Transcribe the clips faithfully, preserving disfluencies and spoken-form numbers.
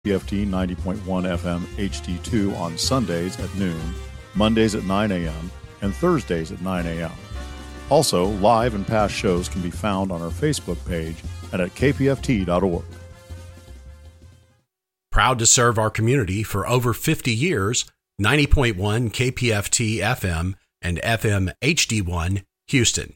K P F T ninety point one F M H D two on Sundays at noon, Mondays at nine a.m., and Thursdays at nine a.m. Also, live and past shows can be found on our Facebook page and at k p f t dot org. Proud to serve our community for over fifty years, ninety point one K P F T F M and F M H D one, Houston.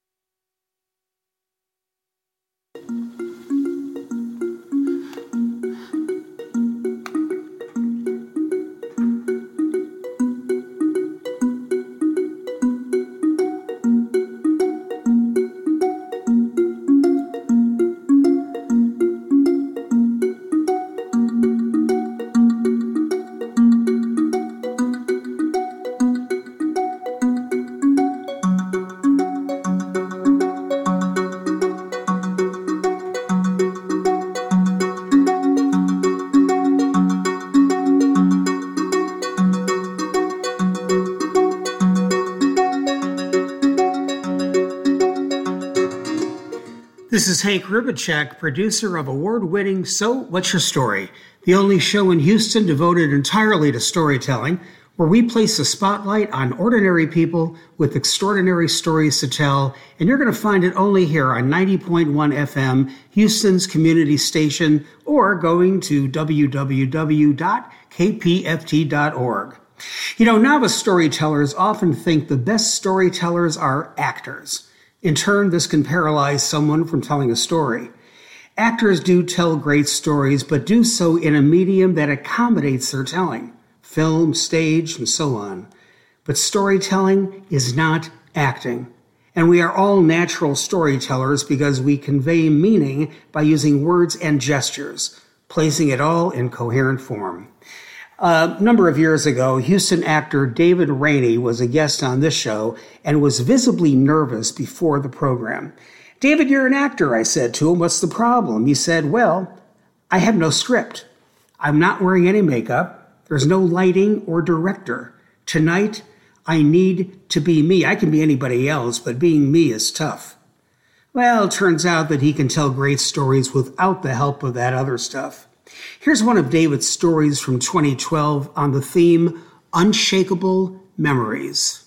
This is Hank Rubicek, producer of award-winning So What's Your Story, the only show in Houston devoted entirely to storytelling, where we place a spotlight on ordinary people with extraordinary stories to tell, and you're going to find it only here on ninety point one F M, Houston's community station, or going to w w w dot k p f t dot org. You know, novice storytellers often think the best storytellers are actors. In turn, this can paralyze someone from telling a story. Actors do tell great stories, but do so in a medium that accommodates their telling, film, stage, and so on. But storytelling is not acting. And we are all natural storytellers because we convey meaning by using words and gestures, placing it all in coherent form. A number of years ago, Houston actor David Rainey was a guest on this show and was visibly nervous before the program. "David, you're an actor," I said to him. "What's the problem?" He said, "Well, I have no script. I'm not wearing any makeup. There's no lighting or director. Tonight, I need to be me. I can be anybody else, but being me is tough." Well, it turns out that he can tell great stories without the help of that other stuff. Here's one of David's stories from twenty twelve on the theme Unshakable Memories.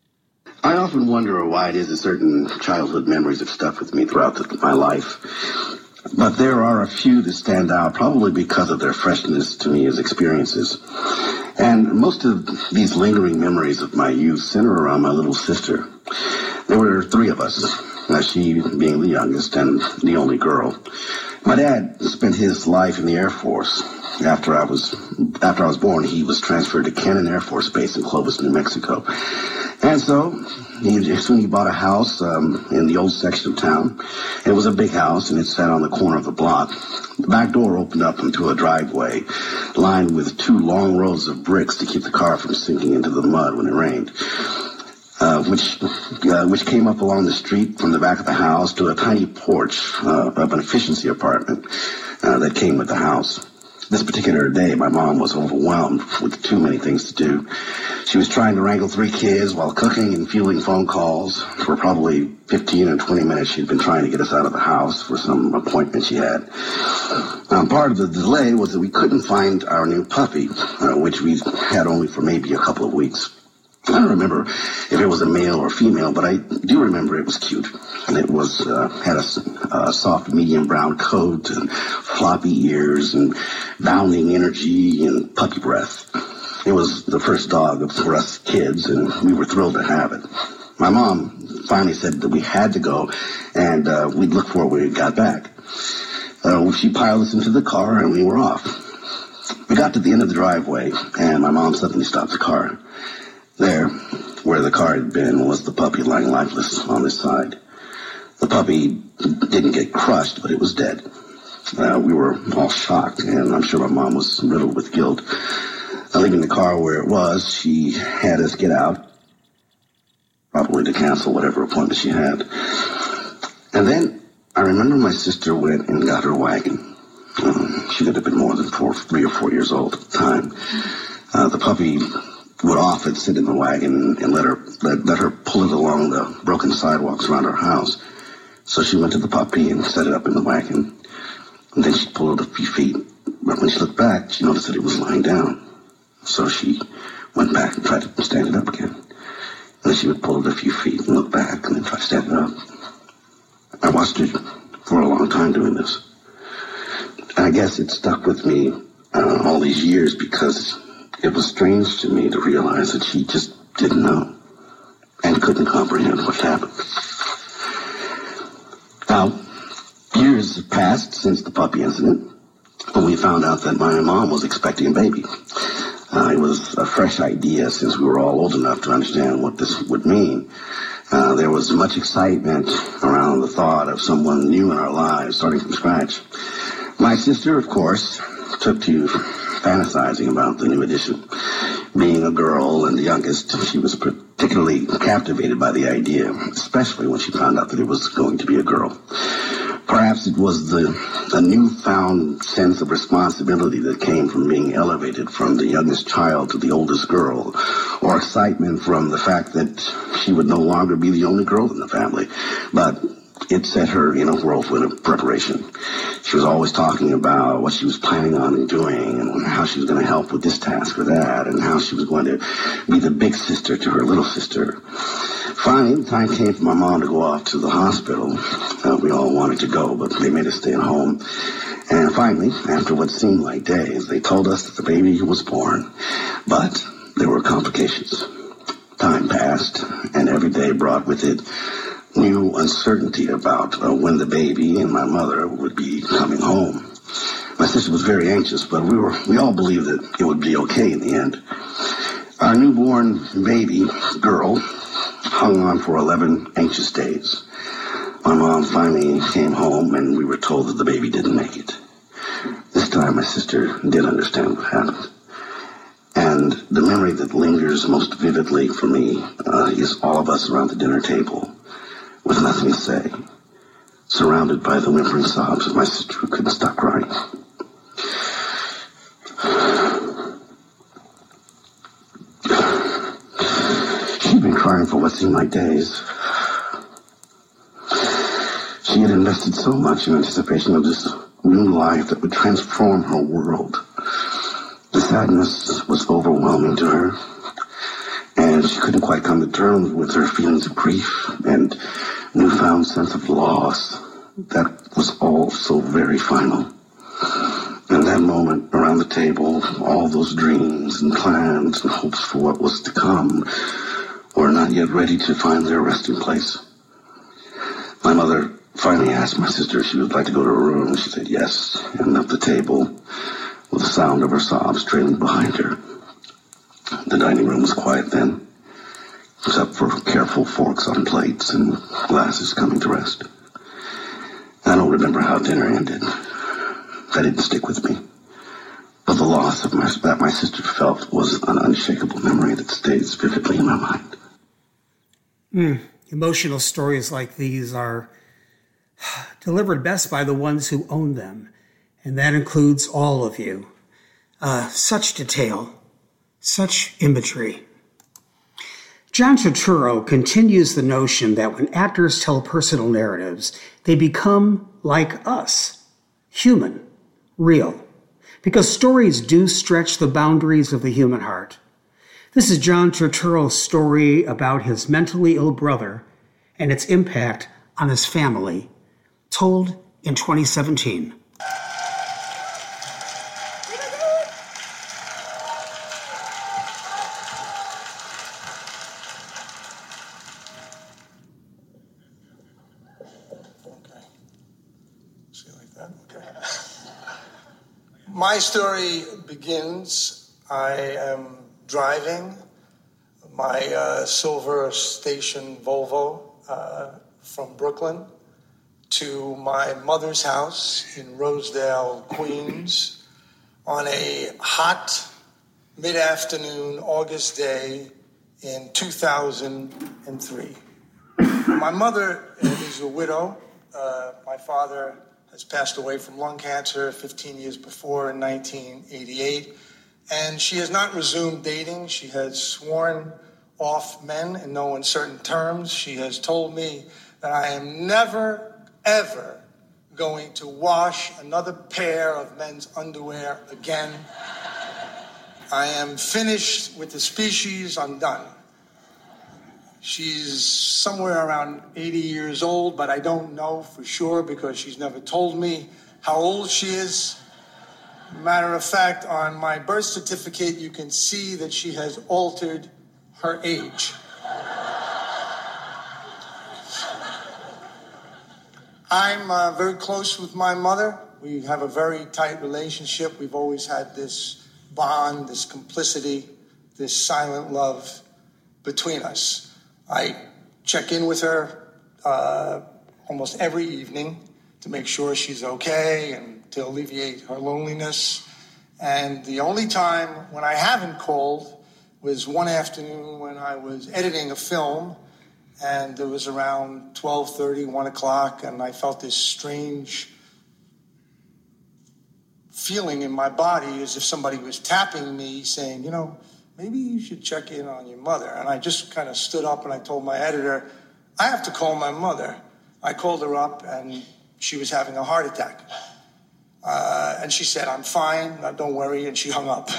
I often wonder why it is that certain childhood memories have stuck with me throughout the, my life. But there are a few that stand out, probably because of their freshness to me as experiences. And most of these lingering memories of my youth center around my little sister. There were three of us, uh, she being the youngest and the only girl. My dad spent his life in the Air Force. After I was after I was born, he was transferred to Cannon Air Force Base in Clovis, New Mexico. And so, he, soon he bought a house um, in the old section of town. It was a big house, and it sat on the corner of the block. The back door opened up into a driveway lined with two long rows of bricks to keep the car from sinking into the mud when it rained. Uh, which uh, which came up along the street from the back of the house to a tiny porch uh, of an efficiency apartment uh, that came with the house. This particular day, my mom was overwhelmed with too many things to do. She was trying to wrangle three kids while cooking and fielding phone calls. For probably fifteen or twenty minutes, she'd been trying to get us out of the house for some appointment she had. Um, part of the delay was that we couldn't find our new puppy, uh, which we had only for maybe a couple of weeks. I don't remember if it was a male or female, but I do remember it was cute. And it was uh, had a, a soft medium brown coat and floppy ears and bounding energy and puppy breath. It was the first dog for us kids, and we were thrilled to have it. My mom finally said that we had to go, and uh, we'd look for it when we got back. Uh, she piled us into the car, and we were off. We got to the end of the driveway, and my mom suddenly stopped the car. There, where the car had been, was the puppy lying lifeless on his side. The puppy didn't get crushed, but it was dead. Uh, we were all shocked, and I'm sure my mom was riddled with guilt. Uh, leaving the car where it was, she had us get out, probably to cancel whatever appointment she had. And then I remember my sister went and got her wagon. Um, she could have been more than four, three or four years old at the time. Uh, the puppy would often sit in the wagon and let her let, let her pull it along the broken sidewalks around our house. So she went to the puppy and set it up in the wagon. And then she'd pull it a few feet But when she looked back, she noticed that it was lying down. So she went back and tried to stand it up again. And then she would pull it a few feet and look back and then try to stand it up. I watched her for a long time doing this. And I guess it stuck with me uh, all these years because it was strange to me to realize that she just didn't know and couldn't comprehend what happened. Now, years have passed since the puppy incident when we found out that my mom was expecting a baby. Uh, it was a fresh idea since we were all old enough to understand what this would mean. Uh, there was much excitement around the thought of someone new in our lives, starting from scratch. My sister, of course, took to fantasizing about the new addition. Being a girl and the youngest, she was particularly captivated by the idea, especially when she found out that it was going to be a girl. Perhaps it was the a newfound sense of responsibility that came from being elevated from the youngest child to the oldest girl, or excitement from the fact that she would no longer be the only girl in the family. But it set her in a whirlwind of preparation. She was always talking about what she was planning on doing and how she was going to help with this task or that, and how she was going to be the big sister to her little sister. Finally, the time came for my mom to go off to the hospital. Uh, we all wanted to go, but they made us stay at home. And finally, after what seemed like days, they told us that the baby was born. But there were complications. Time passed, and every day brought with it new uncertainty about uh, when the baby and my mother would be coming home. My sister was very anxious, but we were we all believed that it would be okay in the end. Our newborn baby girl hung on for eleven anxious days. My mom finally came home, and we were told that the baby didn't make it. This time, my sister did understand what happened. And the memory that lingers most vividly for me uh, is all of us around the dinner table with nothing to say, surrounded by the whimpering sobs of my sister who couldn't stop crying. She'd been crying for what seemed like days. She had invested so much in anticipation of this new life that would transform her world. The sadness was overwhelming to her, and she couldn't quite come to terms with her feelings of grief and newfound sense of loss that was all so very final. In that moment, around the table, all those dreams and plans and hopes for what was to come were not yet ready to find their resting place. My mother finally asked my sister if she would like to go to her room. She said yes, and left the table with the sound of her sobs trailing behind her. The dining room was quiet then, except for careful forks on plates and glasses coming to rest. I don't remember how dinner ended. That didn't stick with me. But the loss of my, that my sister felt was an unshakable memory that stays vividly in my mind. Mm. Emotional stories like these are delivered best by the ones who own them, and that includes all of you. Uh, such detail, such imagery. John Turturro continues the notion that when actors tell personal narratives, they become like us, human, real, because stories do stretch the boundaries of the human heart. This is John Turturro's story about his mentally ill brother and its impact on his family, told in twenty seventeen. My story begins, I am driving my uh, silver station Volvo uh, from Brooklyn to my mother's house in Rosedale, Queens, on a hot mid-afternoon August day in two thousand three. My mother is a widow. Uh, my father has passed away from lung cancer fifteen years before in nineteen eighty-eight. And she has not resumed dating. She has sworn off men in no uncertain terms. She has told me that I am never, ever going to wash another pair of men's underwear again. I am finished with the species. I'm done. She's somewhere around eighty years old, but I don't know for sure because she's never told me how old she is. Matter of fact, on my birth certificate, you can see that she has altered her age. I'm uh, very close with my mother. We have a very tight relationship. We've always had this bond, this complicity, this silent love between us. I check in with her uh, almost every evening to make sure she's okay and to alleviate her loneliness. And the only time when I haven't called was one afternoon when I was editing a film, and it was around twelve thirty, one o'clock, and I felt this strange feeling in my body as if somebody was tapping me saying, you know, maybe you should check in on your mother. And I just kind of stood up and I told my editor, I have to call my mother. I called her up and she was having a heart attack. Uh, and she said, I'm fine, don't worry, and she hung up.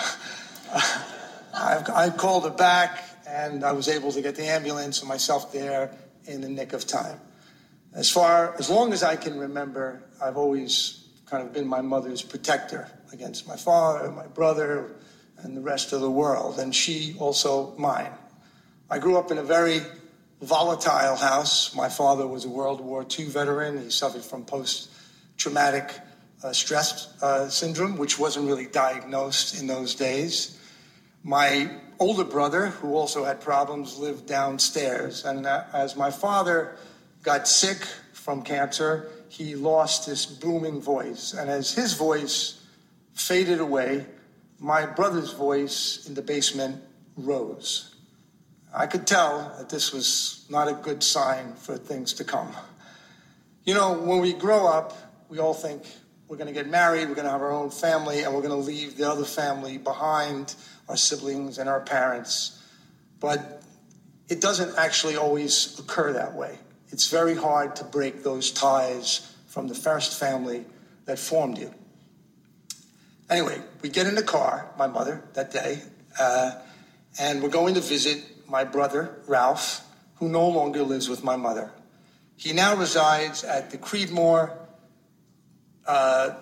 I, I called her back and I was able to get the ambulance and myself there in the nick of time. As far, as long as I can remember, I've always kind of been my mother's protector against my father, my brother, and the rest of the world, and she also mine. I grew up in a very volatile house. My father was a World War Two veteran. He suffered from post-traumatic uh, stress uh, syndrome, which wasn't really diagnosed in those days. My older brother, who also had problems, lived downstairs, and uh, as my father got sick from cancer, he lost this booming voice, and as his voice faded away, my brother's voice in the basement rose. I could tell that this was not a good sign for things to come. You know, when we grow up, we all think we're going to get married, we're going to have our own family, and we're going to leave the other family behind, our siblings and our parents. But it doesn't actually always occur that way. It's very hard to break those ties from the first family that formed you. Anyway, we get in the car, my mother, that day, uh, and we're going to visit my brother, Ralph, who no longer lives with my mother. He now resides at the Creedmoor uh,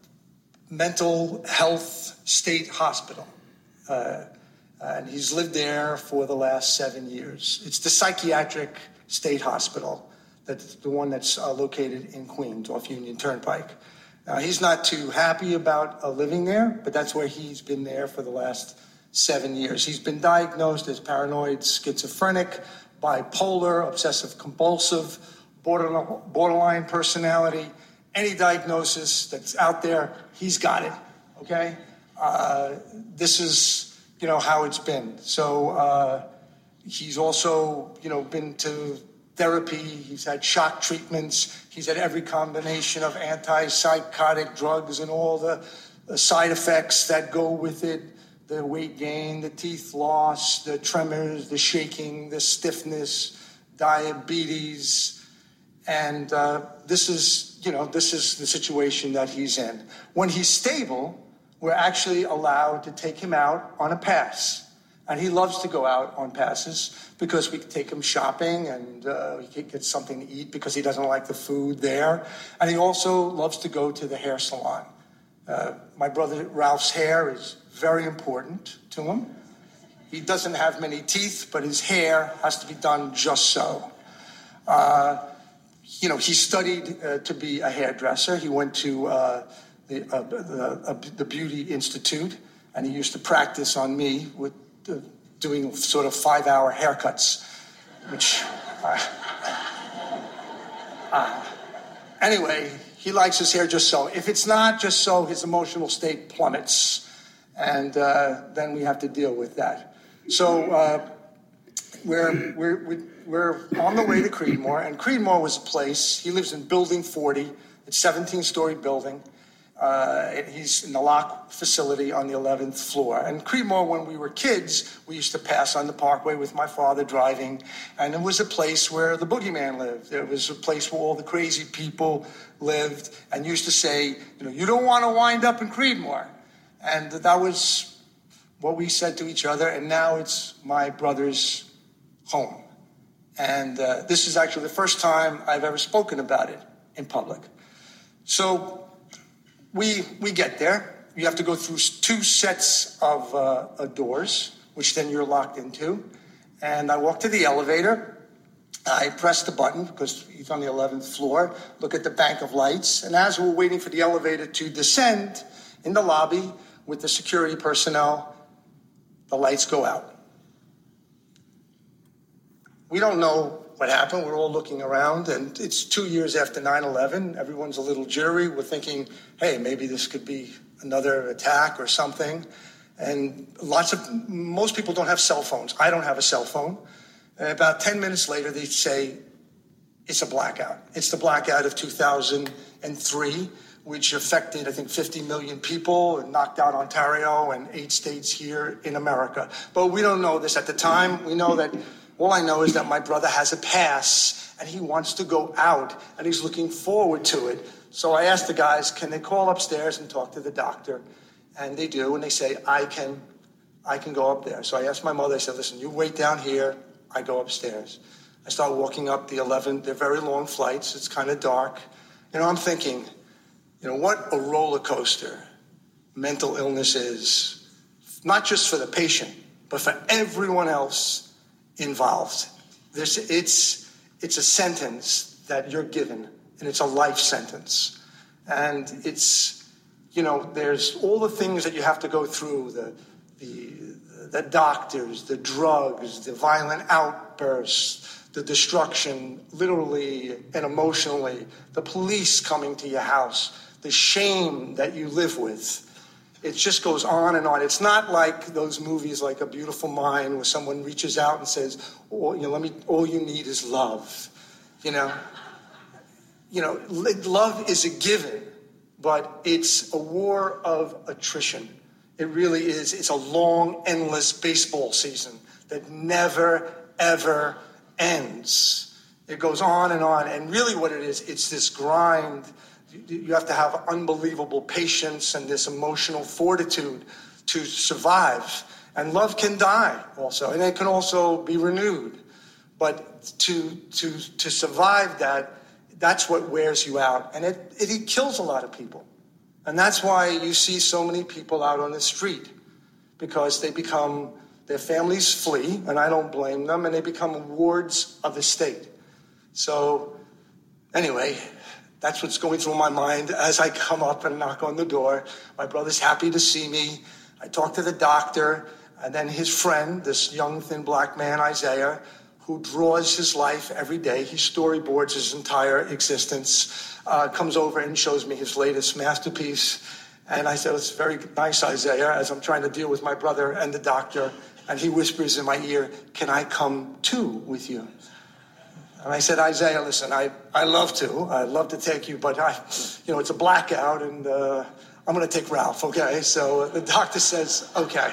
Mental Health State Hospital. Uh, and he's lived there for the last seven years. It's the psychiatric state hospital, that's the one that's uh, located in Queens off Union Turnpike. Now, he's not too happy about uh, living there, but that's where he's been there for the last seven years. He's been diagnosed as paranoid schizophrenic, bipolar, obsessive-compulsive, borderline, borderline personality. Any diagnosis that's out there, he's got it, okay? Uh, this is, you know, how it's been. So uh, he's also, you know, been to therapy, he's had shock treatments, he's had every combination of antipsychotic drugs and all the, the side effects that go with it, the weight gain, the teeth loss, the tremors, the shaking, the stiffness, diabetes, and uh, this is, you know, this is the situation that he's in. When he's stable, we're actually allowed to take him out on a pass. And he loves to go out on passes because we can take him shopping and uh, he can get something to eat because he doesn't like the food there. And he also loves to go to the hair salon. Uh, my brother Ralph's hair is very important to him. He doesn't have many teeth, but his hair has to be done just so. Uh, you know, he studied uh, to be a hairdresser. He went to uh, the, uh, the, uh, the Beauty Institute, and he used to practice on me with Uh, doing sort of five-hour haircuts, which, uh, uh, anyway, he likes his hair just so. If it's not just so, his emotional state plummets, and uh, then we have to deal with that. So uh, we're, we're, we're on the way to Creedmoor, and Creedmoor was a place, he lives in Building forty, it's a seventeen-story building, Uh, he's in the lock facility on the eleventh floor. And Creedmoor, when we were kids, we used to pass on the Parkway with my father driving, and it was a place where the boogeyman lived. It was a place where all the crazy people lived, and used to say, you know, you don't want to wind up in Creedmoor. And that was what we said to each other, and now it's my brother's home. And uh, this is actually the first time I've ever spoken about it in public. So we we get there. You have to go through two sets of uh, uh, doors, which then you're locked into. And I walk to the elevator. I press the button because he's on the eleventh floor, look at the bank of lights. And as we're waiting for the elevator to descend in the lobby with the security personnel, the lights go out. We don't know what happened. We're all looking around, and it's two years after nine eleven. Everyone's a little jittery. We're thinking, hey, maybe this could be another attack or something. And lots of, most people don't have cell phones. I don't have a cell phone. And about ten minutes later, they say, it's a blackout. It's the blackout of two thousand three, which affected, I think, fifty million people and knocked out Ontario and eight states here in America. But we don't know this at the time. We know that, all I know is that my brother has a pass and he wants to go out and he's looking forward to it. So I asked the guys, can they call upstairs and talk to the doctor? And they do, and they say, I can, I can go up there. So I asked my mother, I said, listen, you wait down here, I go upstairs. I start walking up the eleven, they're very long flights, it's kind of dark. You know, I'm thinking, you know, what a roller coaster mental illness is, not just for the patient, but for everyone else involved. There's, it's, it's a sentence that you're given, and it's a life sentence. And it's, you know, there's all the things that you have to go through, the, the, the doctors, the drugs, the violent outbursts, the destruction, literally and emotionally, the police coming to your house, the shame that you live with. It just goes on and on. It's not like those movies like A Beautiful Mind where someone reaches out and says, oh, you know, let me, all you need is love. You know, you know, love is a given, but it's a war of attrition. It really is. It's a long, endless baseball season that never, ever ends. It goes on and on. And really what it is, it's this grind. You have to have unbelievable patience and this emotional fortitude to survive. And love can die also, and it can also be renewed. But to to to survive that, that's what wears you out. And it, it, it kills a lot of people. And that's why you see so many people out on the street, because they become, their families flee, and I don't blame them, and they become wards of the state. So anyway, that's what's going through my mind as I come up and knock on the door. My brother's happy to see me. I talk to the doctor, and then his friend, this young, thin black man, Isaiah, who draws his life every day. He storyboards his entire existence, uh, comes over and shows me his latest masterpiece. And I said, it's very nice, Isaiah, as I'm trying to deal with my brother and the doctor. And he whispers in my ear, can I come too with you? And I said, Isaiah, listen, I, I love to. I'd love to take you, but I, you know, it's a blackout, and uh, I'm going to take Ralph, okay? So the doctor says, okay.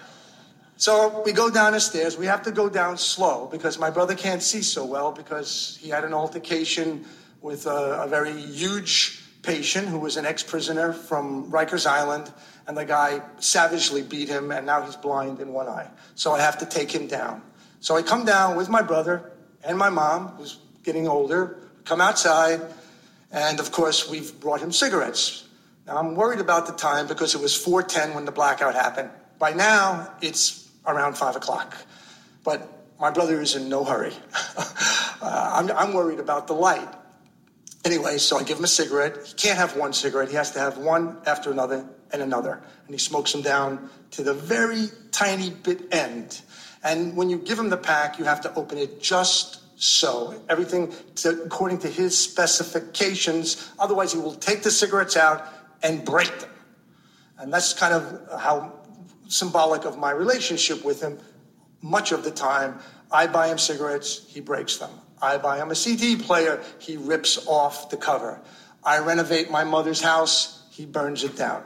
So we go down the stairs. We have to go down slow because my brother can't see so well because he had an altercation with a, a very huge patient who was an ex-prisoner from Rikers Island, and the guy savagely beat him, and now he's blind in one eye. So I have to take him down. So I come down with my brother and my mom, who's getting older, come outside, and of course we've brought him cigarettes. Now I'm worried about the time because it was four ten when the blackout happened. By now, it's around five o'clock. But my brother is in no hurry. uh, I'm, I'm worried about the light. Anyway, so I give him a cigarette. He can't have one cigarette. He has to have one after another and another. And he smokes them down to the very tiny bit end. And when you give him the pack, you have to open it just so. Everything to, according to his specifications. Otherwise, he will take the cigarettes out and break them. And that's kind of how symbolic of my relationship with him. Much of the time, I buy him cigarettes, he breaks them. I buy him a C D player, he rips off the cover. I renovate my mother's house, He burns it down.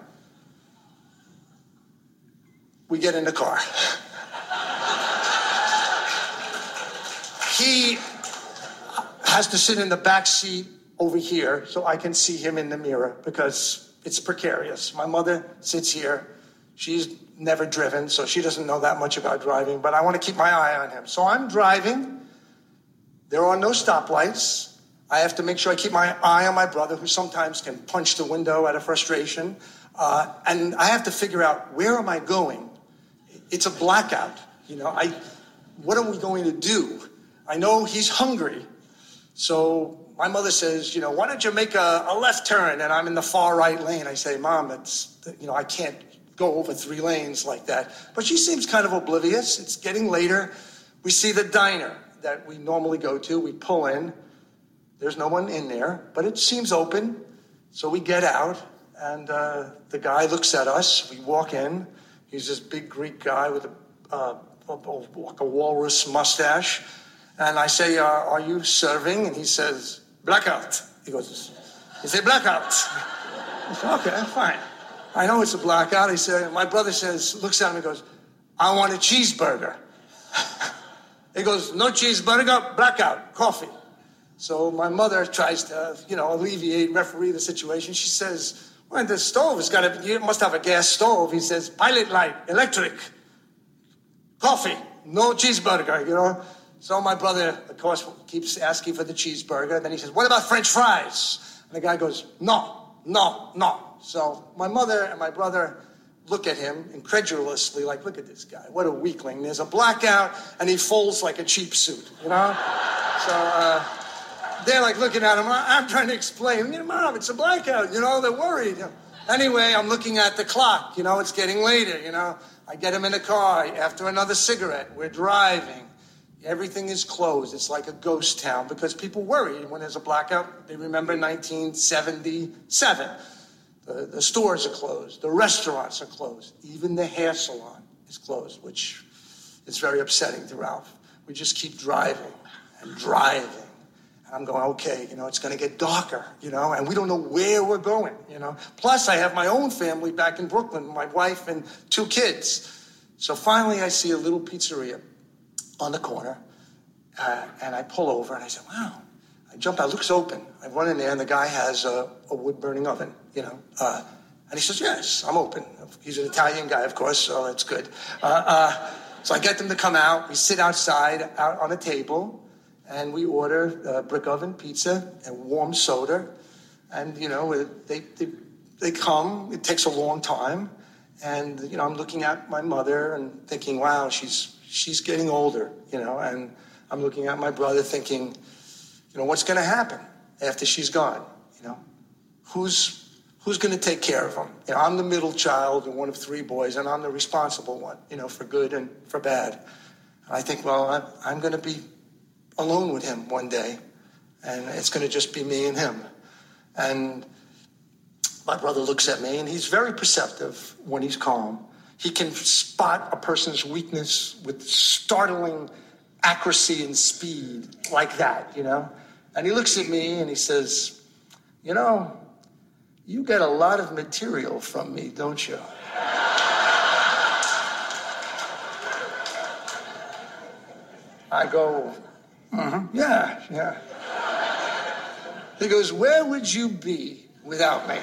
We get in the car. He has to sit in the back seat over here so I can see him in the mirror because it's precarious. My mother sits here. She's never driven, so she doesn't know that much about driving, but I want to keep my eye on him. So I'm driving. There are no stoplights. I have to make sure I keep my eye on my brother, who sometimes can punch the window out of frustration. Uh, and I have to figure out, where am I going? It's a blackout. You know, I, what are we going to do? I know he's hungry. So my mother says, you know, why don't you make a, a left turn? And I'm in the far right lane. I say, Mom, it's, you know, I can't go over three lanes like that. But she seems kind of oblivious. It's getting later. We see the diner that we normally go to. We pull in. There's no one in there, but it seems open. So we get out, and uh, the guy looks at us. We walk in. He's this big Greek guy with a, uh, a, like a walrus mustache. And I say, uh, are you serving? And he says, blackout. He goes, he said, blackout. I said, okay, fine. I know it's a blackout. He said, my brother says, looks at him and goes, I want a cheeseburger. He goes, no cheeseburger, blackout, coffee. So my mother tries to, you know, alleviate, referee the situation. She says, well, the stove has got to, you must have a gas stove. He says, pilot light, electric, coffee, no cheeseburger, you know. So my brother, of course, keeps asking for the cheeseburger. Then he says, what about French fries? And the guy goes, no, no, no. So my mother and my brother look at him incredulously, like, look at this guy. What a weakling. There's a blackout, and he folds like a cheap suit, you know? So uh, they're like looking at him. I'm trying to explain, you know, Mom, it's a blackout, you know? They're worried. Anyway, I'm looking at the clock. You know, it's getting later, you know? I get him in the car after another cigarette. We're driving. Everything is closed. It's like a ghost town because people worry when there's a blackout. They remember nineteen seventy-seven. The, the stores are closed. The restaurants are closed. Even the hair salon is closed, which is very upsetting to Ralph. We just keep driving and driving. And I'm going, okay, you know, it's going to get darker, you know, and we don't know where we're going, you know. Plus, I have my own family back in Brooklyn, my wife and two kids. So finally, I see a little pizzeria on the corner, uh, and I pull over, and I said, wow. I jump out, it looks open. I run in there, and the guy has a, a wood-burning oven, you know. Uh, and he says, yes, I'm open. He's an Italian guy, of course, so that's good. Uh, uh, so I get them to come out. We sit outside, out on a table, and we order uh, brick oven pizza and warm soda. And, you know, they, they, they come. It takes a long time. And, you know, I'm looking at my mother and thinking, wow, she's she's getting older, you know. And I'm looking at my brother thinking, you know, what's going to happen after she's gone? You know, who's who's going to take care of him? You know, I'm the middle child and one of three boys, and I'm the responsible one, you know, for good and for bad. And I think, well, I'm, I'm going to be alone with him one day, and it's going to just be me and him. And my brother looks at me, and he's very perceptive when he's calm. He can spot a person's weakness with startling accuracy and speed like that, you know? And he looks at me and he says, you know, you get a lot of material from me, don't you? I go, mm-hmm, yeah, yeah. He goes, where would you be without me?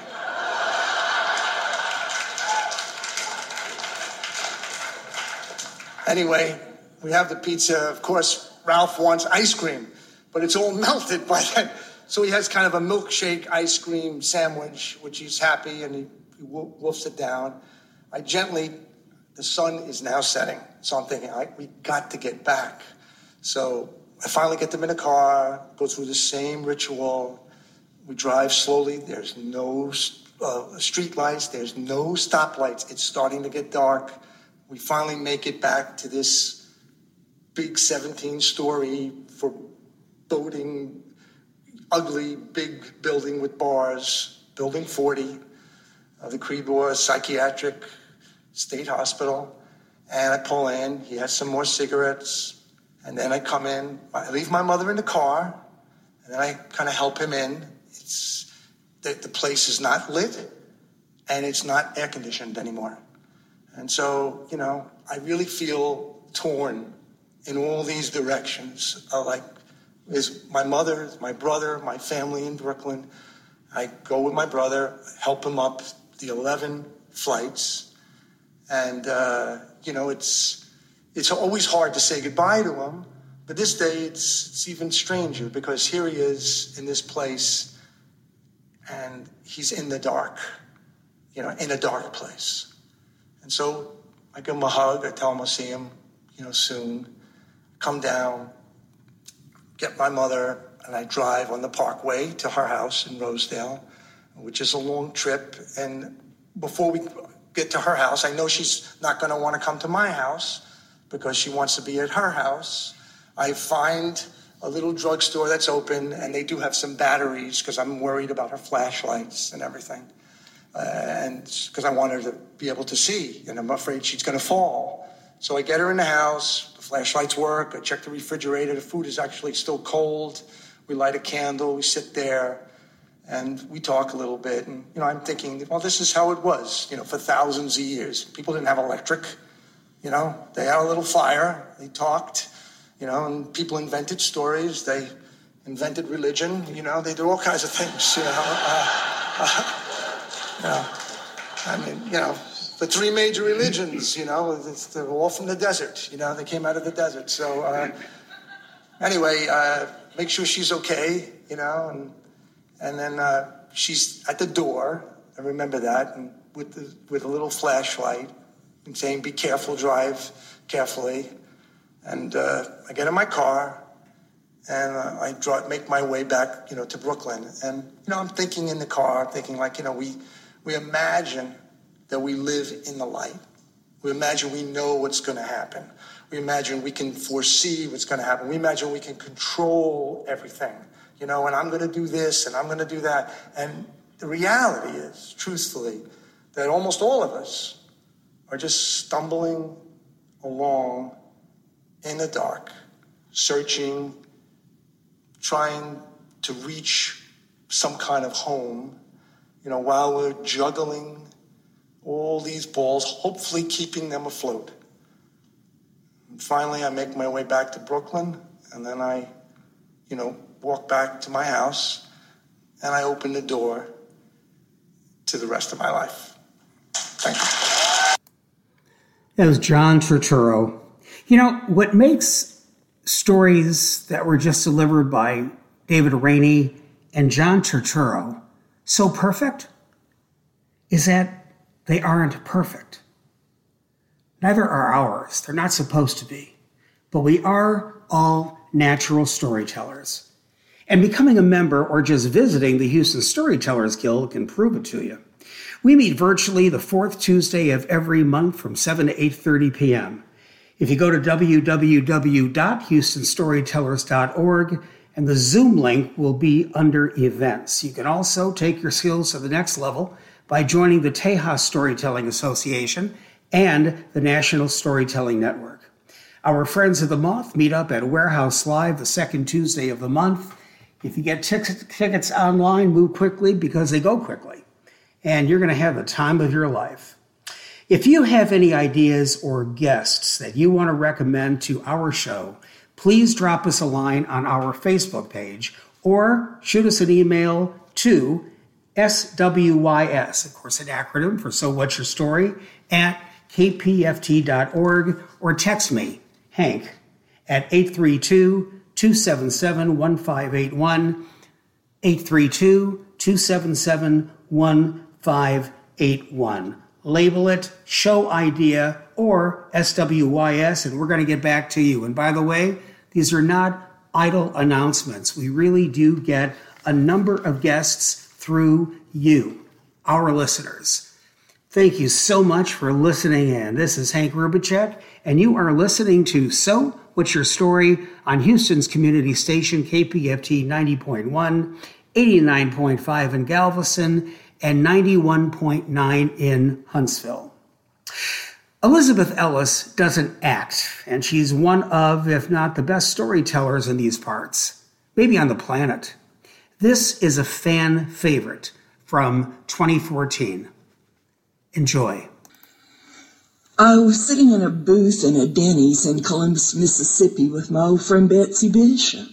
Anyway, we have the pizza. Of course, Ralph wants ice cream, but it's all melted by then. So he has kind of a milkshake ice cream sandwich, which he's happy, and he, he wolfs it down. I gently, the sun is now setting, so I'm thinking, I, we got to get back. So I finally get them in a car, go through the same ritual. We drive slowly. There's no uh, street lights. There's no stoplights. It's starting to get dark. We finally make it back to this big seventeen-story foreboding, ugly, big building with bars, Building forty, uh, the Creedmoor Psychiatric State Hospital. And I pull in. He has some more cigarettes. And then I come in. I leave my mother in the car. And then I kind of help him in. It's the, the place is not lit. and it's not air conditioned anymore. And so, you know, I really feel torn in all these directions. Uh, like, is my mother, my brother, my family in Brooklyn. I go with my brother, help him up the eleven flights. And, uh, you know, it's it's always hard to say goodbye to him. But this day, it's, it's even stranger because here he is in this place and he's in the dark, you know, in a dark place. And so I give him a hug. I tell him I'll see him, you know, soon. Come down, get my mother, and I drive on the Parkway to her house in Rosedale, which is a long trip. And before we get to her house, I know she's not going to want to come to my house because she wants to be at her house. I find a little drugstore that's open, and they do have some batteries because I'm worried about her flashlights and everything. Uh, and because I want her to be able to see, and I'm afraid she's going to fall. So I get her in the house, the flashlights work, I check the refrigerator, the food is actually still cold. We light a candle, we sit there, and we talk a little bit. And, you know, I'm thinking, well, this is how it was, you know, for thousands of years. People didn't have electric, you know, they had a little fire, they talked. You know, and people invented stories. They invented religion. You know, they did all kinds of things. You know, uh, uh, you know, I mean, you know, the three major religions. You know, it's, they're all from the desert. You know, they came out of the desert. So uh, anyway, uh, make sure she's okay. You know, and and then uh, she's at the door. I remember that, and with the with a little flashlight, and saying, "Be careful, drive carefully." And uh, I get in my car, and uh, I draw, make my way back, you know, to Brooklyn. And, you know, I'm thinking in the car, thinking like, you know, we, we imagine that we live in the light. We imagine we know what's going to happen. We imagine we can foresee what's going to happen. We imagine we can control everything, you know, and I'm going to do this, and I'm going to do that. And the reality is, truthfully, that almost all of us are just stumbling along in the dark, searching, trying to reach some kind of home, you know, while we're juggling all these balls, hopefully keeping them afloat. And finally, I make my way back to Brooklyn, and then I, you know, walk back to my house, and I open the door to the rest of my life. Thank you. That was John Turturro. You know, what makes stories that were just delivered by David Rainey and John Turturro so perfect is that they aren't perfect. Neither are ours. They're not supposed to be. But we are all natural storytellers. And becoming a member or just visiting the Houston Storytellers Guild can prove it to you. We meet virtually the fourth Tuesday of every month from seven to eight thirty p.m. If you go to w w w dot houston storytellers dot org, and the Zoom link will be under events. You can also take your skills to the next level by joining the Tejas Storytelling Association and the National Storytelling Network. Our friends of the month meet up at Warehouse Live the second Tuesday of the month. If you get t- tickets online, move quickly because they go quickly, and you're going to have the time of your life. If you have any ideas or guests that you want to recommend to our show, please drop us a line on our Facebook page or shoot us an email to S W Y S, of course, an acronym for So What's Your Story, at k p f t dot org, or text me, Hank, at eight three two, two seven seven, one five eight one, eight three two, two seven seven, one five eight one. Label it Show Idea or S W Y S, and we're going to get back to you. And by the way, these are not idle announcements. We really do get a number of guests through you, our listeners. Thank you so much for listening in. This is Hank Rubicek, and you are listening to So What's Your Story on Houston's community station, K P F T ninety point one, eighty-nine point five in Galveston, and ninety-one point nine in Huntsville. Elizabeth Ellis doesn't act, and she's one of, if not the best storytellers in these parts, maybe on the planet. This is a fan favorite from twenty fourteen. Enjoy. I was sitting in a booth in a Denny's in Columbus, Mississippi with my old friend Betsy Bishop.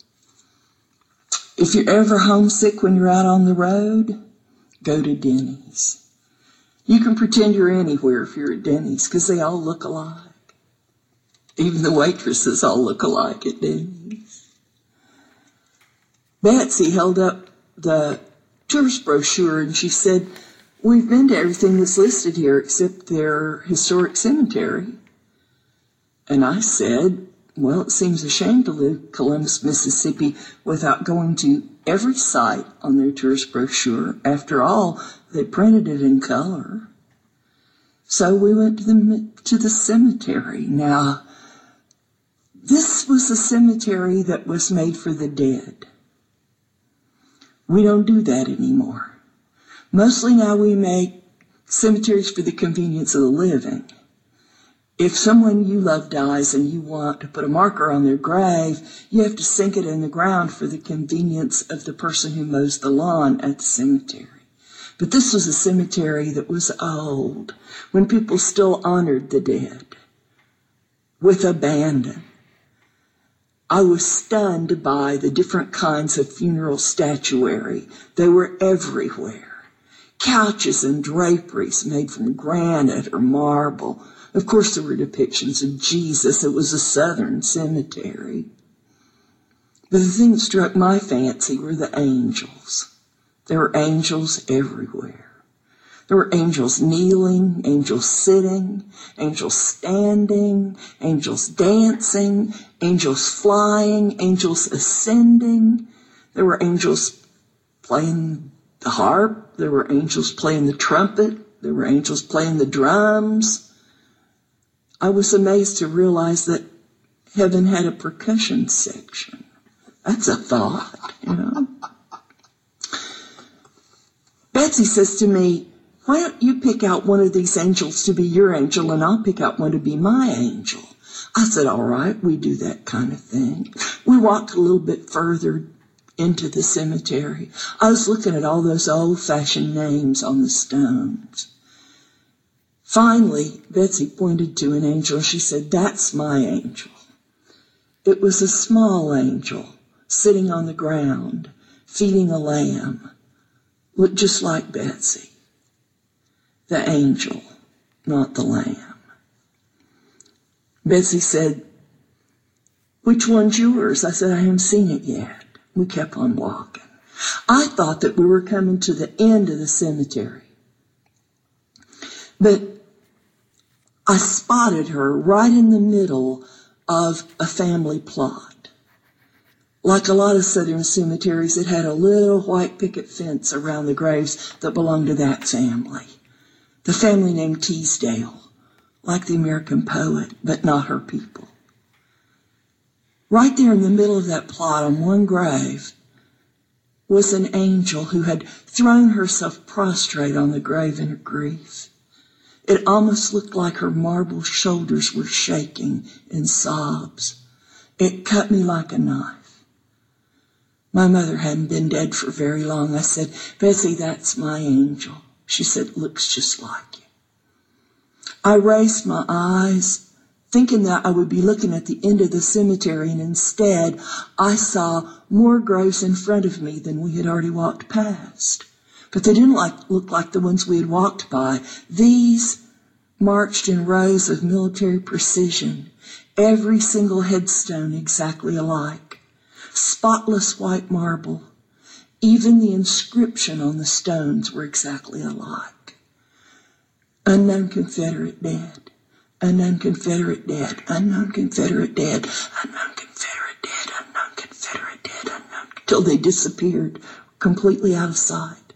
If you're ever homesick when you're out on the road, go to Denny's. You can pretend you're anywhere if you're at Denny's because they all look alike. Even the waitresses all look alike at Denny's. Betsy held up the tourist brochure and she said, "We've been to everything that's listed here except their historic cemetery." And I said, "Well, it seems a shame to leave Columbus, Mississippi without going to every site on their tourist brochure. After all, they printed it in color." So we went to the, to the cemetery. Now, this was a cemetery that was made for the dead. We don't do that anymore. Mostly now we make cemeteries for the convenience of the living. If someone you love dies and you want to put a marker on their grave, you have to sink it in the ground for the convenience of the person who mows the lawn at the cemetery. But this was a cemetery that was old, when people still honored the dead with abandon. I was stunned by the different kinds of funeral statuary. They were everywhere. Couches and draperies made from granite or marble. Of course, there were depictions of Jesus. It was a southern cemetery. But the thing that struck my fancy were the angels. There were angels everywhere. There were angels kneeling, angels sitting, angels standing, angels dancing, angels flying, angels ascending. There were angels playing the harp. There were angels playing the trumpet. There were angels playing the drums. I was amazed to realize that heaven had a percussion section. That's a thought, you know. Betsy says to me, "Why don't you pick out one of these angels to be your angel and I'll pick out one to be my angel?" I said, "All right, we do that kind of thing." We walked a little bit further into the cemetery. I was looking at all those old-fashioned names on the stones. Finally, Betsy pointed to an angel. She said, "That's my angel." It was a small angel sitting on the ground, feeding a lamb. Looked just like Betsy. The angel, not the lamb. Betsy said, "Which one's yours?" I said, "I haven't seen it yet." We kept on walking. I thought that we were coming to the end of the cemetery. But I spotted her right in the middle of a family plot. Like a lot of southern cemeteries, it had a little white picket fence around the graves that belonged to that family. The family named Teasdale, like the American poet, but not her people. Right there in the middle of that plot on one grave was an angel who had thrown herself prostrate on the grave in her grief. It almost looked like her marble shoulders were shaking in sobs. It cut me like a knife. My mother hadn't been dead for very long. I said, "Betsy, that's my angel." She said, "Looks just like you." I raised my eyes, thinking that I would be looking at the end of the cemetery, and instead I saw more graves in front of me than we had already walked past. But they didn't like, look like the ones we had walked by. These marched in rows of military precision, every single headstone exactly alike. Spotless white marble. Even the inscription on the stones were exactly alike. Unknown Confederate dead. Unknown Confederate dead. Unknown Confederate dead. Unknown Confederate dead. Unknown Confederate dead. Unknown. Till they disappeared completely out of sight.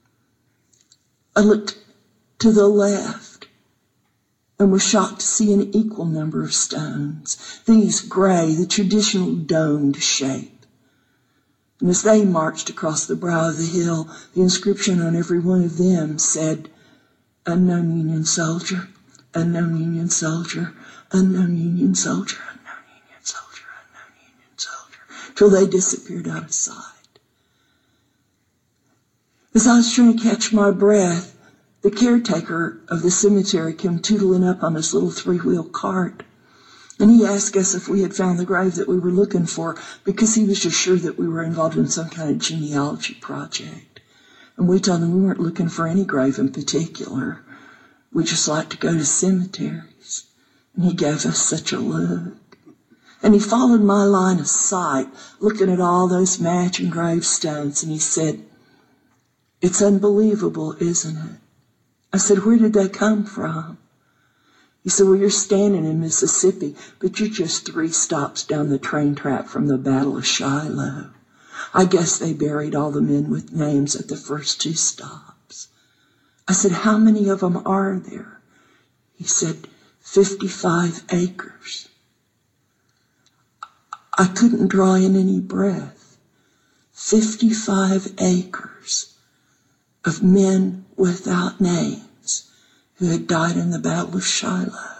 I looked to the left and was shocked to see an equal number of stones, these gray, the traditional domed shape. And as they marched across the brow of the hill, the inscription on every one of them said, "Unknown Union soldier, unknown Union soldier, unknown Union soldier, unknown Union soldier, unknown Union soldier," till they disappeared out of sight. As I was trying to catch my breath, the caretaker of the cemetery came tootling up on his little three-wheel cart, and he asked us if we had found the grave that we were looking for, because he was just sure that we were involved in some kind of genealogy project. And we told him we weren't looking for any grave in particular. We just like to go to cemeteries. And he gave us such a look. And he followed my line of sight, looking at all those matching gravestones, and he said, "It's unbelievable, isn't it?" I said, "Where did they come from?" He said, "Well, you're standing in Mississippi, but you're just three stops down the train track from the Battle of Shiloh. I guess they buried all the men with names at the first two stops." I said, "How many of them are there?" He said, fifty-five acres. I couldn't draw in any breath. fifty-five acres of men without names who had died in the Battle of Shiloh.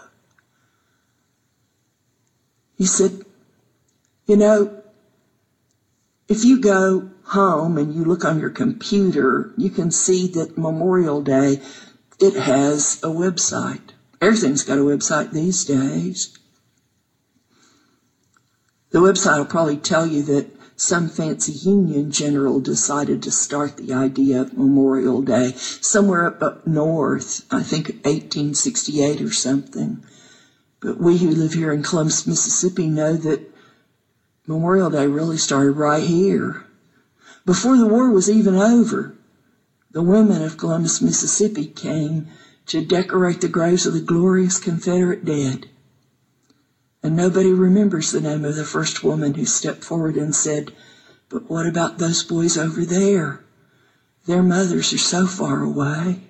He said, "You know, if you go home and you look on your computer, you can see that Memorial Day, it has a website. Everything's got a website these days. The website will probably tell you that some fancy Union general decided to start the idea of Memorial Day somewhere up, up north, I think eighteen sixty-eight or something. But we who live here in Columbus, Mississippi know that Memorial Day really started right here. Before the war was even over, the women of Columbus, Mississippi came to decorate the graves of the glorious Confederate dead. And nobody remembers the name of the first woman who stepped forward and said, "But what about those boys over there? Their mothers are so far away."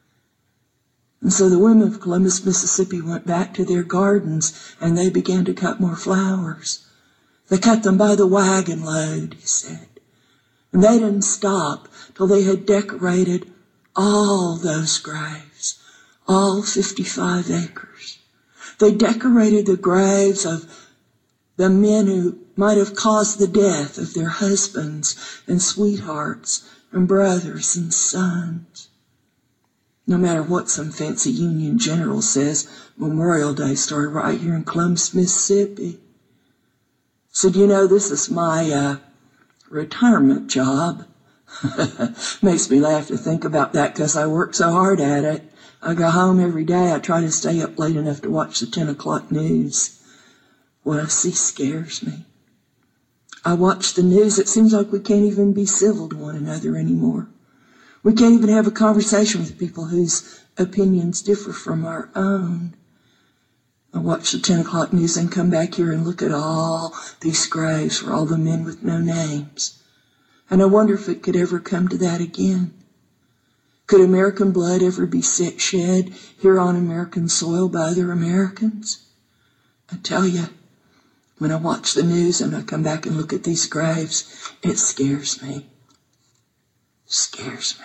And so the women of Columbus, Mississippi went back to their gardens and they began to cut more flowers. They cut them by the wagon load, he said. And they didn't stop till they had decorated all those graves, all fifty-five acres. They decorated the graves of the men who might have caused the death of their husbands and sweethearts and brothers and sons. No matter what some fancy Union general says, Memorial Day started right here in Columbus, Mississippi. Said, "You know, this is my uh, retirement job." Makes me laugh to think about that because I work so hard at it. I go home every day. I try to stay up late enough to watch the ten o'clock news. What I see scares me. I watch the news. It seems like we can't even be civil to one another anymore. We can't even have a conversation with people whose opinions differ from our own. I watch the ten o'clock news and come back here and look at all these graves for all the men with no names. And I wonder if it could ever come to that again. Could American blood ever be shed here on American soil by other Americans? I tell you, when I watch the news and I come back and look at these graves, it scares me. Scares me.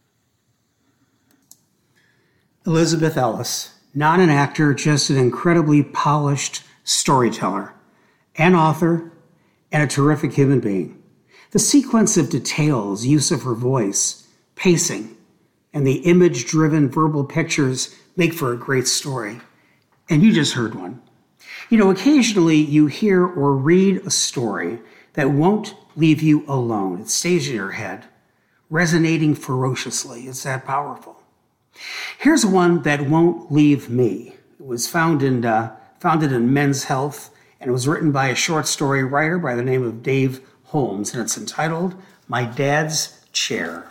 Elizabeth Ellis, not an actor, just an incredibly polished storyteller, an author, and a terrific human being. The sequence of details, use of her voice, pacing, and the image-driven verbal pictures make for a great story. And you just heard one. You know, occasionally you hear or read a story that won't leave you alone. It stays in your head, resonating ferociously. It's that powerful. Here's one that won't leave me. It was found in, uh, founded in Men's Health, and it was written by a short story writer by the name of Dave Holmes, and it's entitled, My Dad's Chair.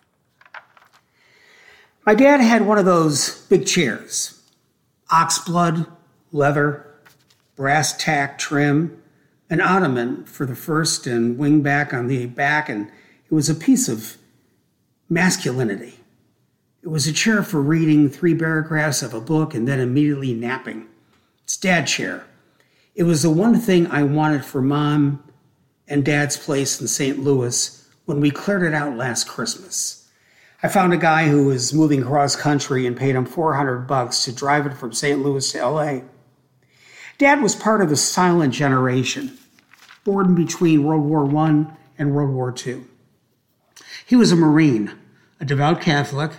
My dad had one of those big chairs, oxblood, leather, brass tack trim, an ottoman for the first and wingback on the back, and it was a piece of masculinity. It was a chair for reading three paragraphs of a book and then immediately napping. It's Dad's chair. It was the one thing I wanted for Mom and Dad's place in Saint Louis when we cleared it out last Christmas. I found a guy who was moving cross country and paid him four hundred bucks to drive it from Saint Louis to L A. Dad was part of the silent generation, born between World War One and World War Two. He was a Marine, a devout Catholic,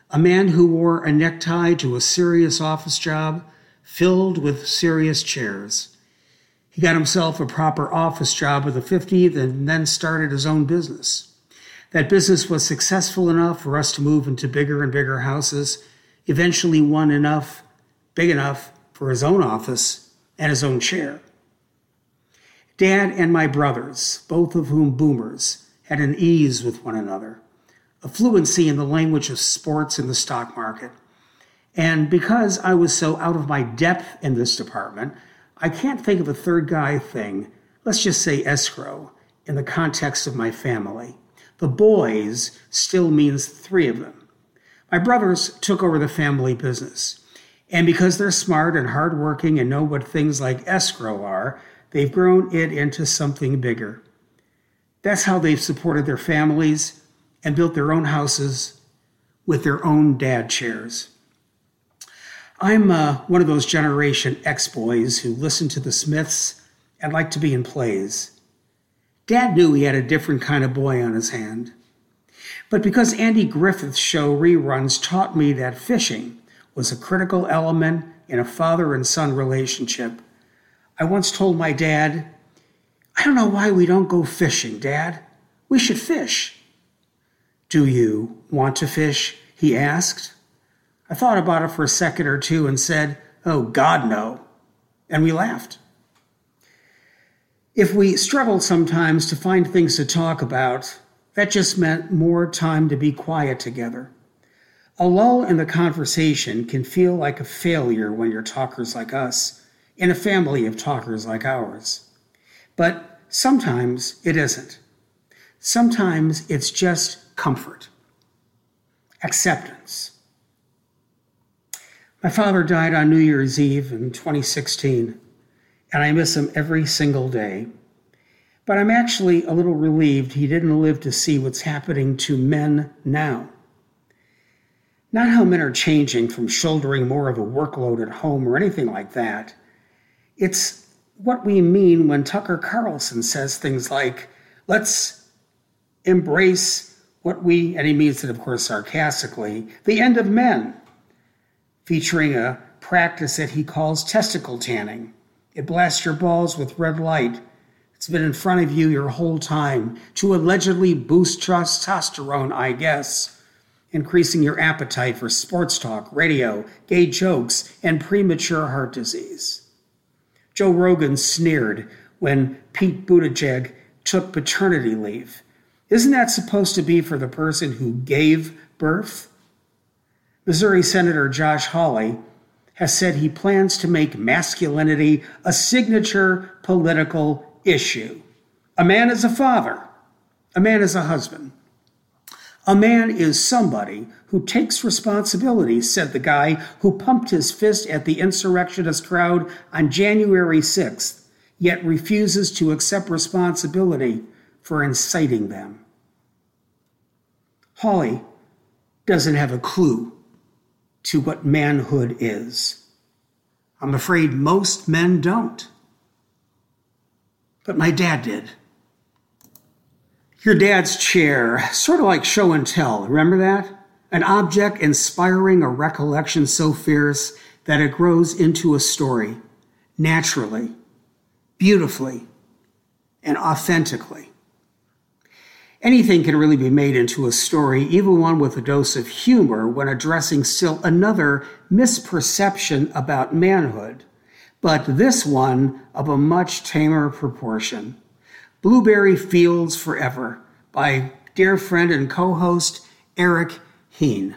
a man who wore a necktie to a serious office job filled with serious chairs. He got himself a proper office job at the fiftieth and then started his own business. That business was successful enough for us to move into bigger and bigger houses, eventually one enough, big enough for his own office and his own chair. Dad and my brothers, both of whom boomers, had an ease with one another, a fluency in the language of sports and the stock market. And because I was so out of my depth in this department, I can't think of a third guy thing, let's just say escrow, in the context of my family. The boys still means three of them. My brothers took over the family business. And because they're smart and hardworking and know what things like escrow are, they've grown it into something bigger. That's how they've supported their families and built their own houses with their own dad chairs. I'm uh, one of those Generation X boys who listen to the Smiths and like to be in plays. Dad knew he had a different kind of boy on his hand. But because Andy Griffith's show reruns taught me that fishing was a critical element in a father and son relationship, I once told my dad, "I don't know why we don't go fishing, Dad. We should fish." "Do you want to fish?" he asked. I thought about it for a second or two and said, "Oh, God, no." And we laughed. If we struggled sometimes to find things to talk about, that just meant more time to be quiet together. A lull in the conversation can feel like a failure when you're talkers like us, in a family of talkers like ours. But sometimes it isn't. Sometimes it's just comfort, acceptance. My father died on New Year's Eve in twenty sixteen, and I miss him every single day. But I'm actually a little relieved he didn't live to see what's happening to men now. Not how men are changing from shouldering more of a workload at home or anything like that. It's what we mean when Tucker Carlson says things like, "Let's embrace what we," and he means it, of course, sarcastically, "the end of men," featuring a practice that he calls testicle tanning. It blasts your balls with red light. It's been in front of you your whole time to allegedly boost testosterone, I guess, increasing your appetite for sports talk, radio, gay jokes, and premature heart disease. Joe Rogan sneered when Pete Buttigieg took paternity leave. Isn't that supposed to be for the person who gave birth? Missouri Senator Josh Hawley has said he plans to make masculinity a signature political issue. A man is a father. A man is a husband. A man is somebody who takes responsibility, said the guy who pumped his fist at the insurrectionist crowd on January sixth, yet refuses to accept responsibility for inciting them. Hawley doesn't have a clue to what manhood is. I'm afraid most men don't. But my dad did. Your dad's chair, sort of like show and tell, remember that? An object inspiring a recollection so fierce that it grows into a story, naturally, beautifully, and authentically. Anything can really be made into a story, even one with a dose of humor, when addressing still another misperception about manhood, but this one of a much tamer proportion. Blueberry Fields Forever by dear friend and co-host Eric Heen.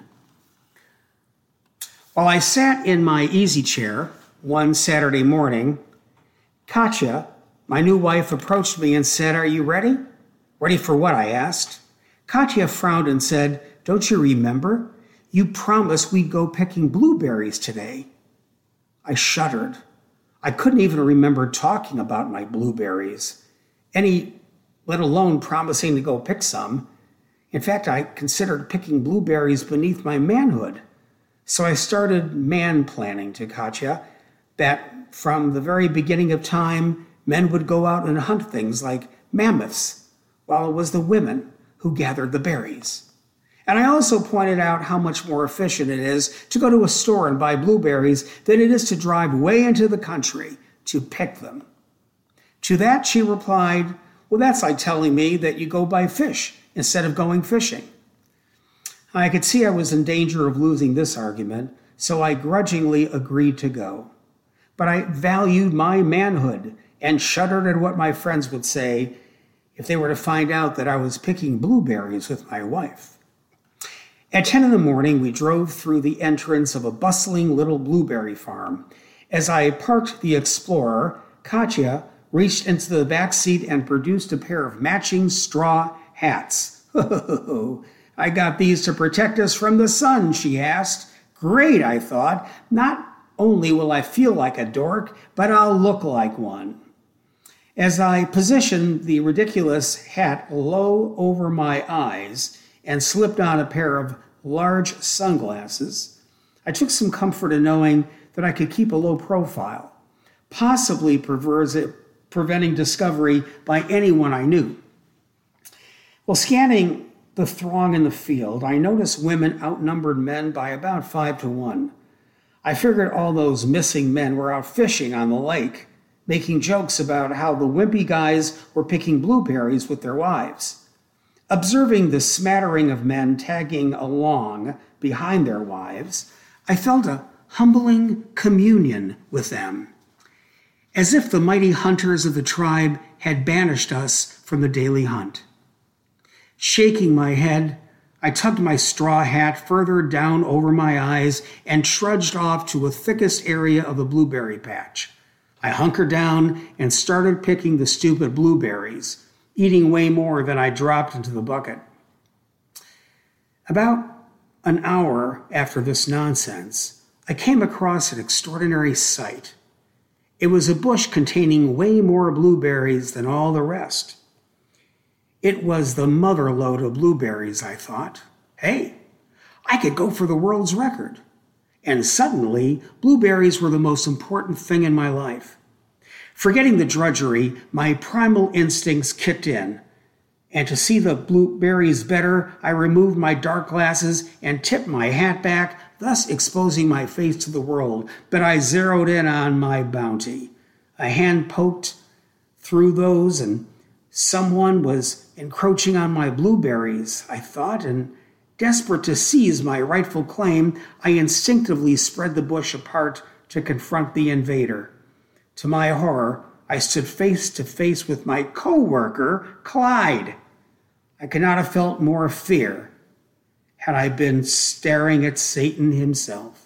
While I sat in my easy chair one Saturday morning, Katya, my new wife, approached me and said, "Are you ready?" "Ready for what?" I asked. Katya frowned and said, "Don't you remember? You promised we'd go picking blueberries today." I shuddered. I couldn't even remember talking about my blueberries, any, let alone promising to go pick some. In fact, I considered picking blueberries beneath my manhood. So I started man-planning to Katya that from the very beginning of time, men would go out and hunt things like mammoths, while it was the women who gathered the berries. And I also pointed out how much more efficient it is to go to a store and buy blueberries than it is to drive way into the country to pick them. To that she replied, well, that's like telling me that you go buy fish instead of going fishing. I could see I was in danger of losing this argument, so I grudgingly agreed to go. But I valued my manhood and shuddered at what my friends would say if they were to find out that I was picking blueberries with my wife. At ten in the morning, we drove through the entrance of a bustling little blueberry farm. As I parked the Explorer, Katya reached into the back seat and produced a pair of matching straw hats. I got these to protect us from the sun, she asked. Great, I thought. Not only will I feel like a dork, but I'll look like one. As I positioned the ridiculous hat low over my eyes and slipped on a pair of large sunglasses, I took some comfort in knowing that I could keep a low profile, possibly preventing discovery by anyone I knew. While scanning the throng in the field, I noticed women outnumbered men by about five to one. I figured all those missing men were out fishing on the lake, making jokes about how the wimpy guys were picking blueberries with their wives. Observing the smattering of men tagging along behind their wives, I felt a humbling communion with them, as if the mighty hunters of the tribe had banished us from the daily hunt. Shaking my head, I tugged my straw hat further down over my eyes and trudged off to a thickest area of the blueberry patch. I hunkered down and started picking the stupid blueberries, eating way more than I dropped into the bucket. About an hour after this nonsense, I came across an extraordinary sight. It was a bush containing way more blueberries than all the rest. It was the mother lode of blueberries, I thought. Hey, I could go for the world's record. And suddenly, blueberries were the most important thing in my life. Forgetting the drudgery, my primal instincts kicked in. And to see the blueberries better, I removed my dark glasses and tipped my hat back, thus exposing my face to the world. But I zeroed in on my bounty. A hand poked through those, and someone was encroaching on my blueberries, I thought, and desperate to seize my rightful claim, I instinctively spread the bush apart to confront the invader. To my horror, I stood face to face with my co-worker, Clyde. I could not have felt more fear had I been staring at Satan himself.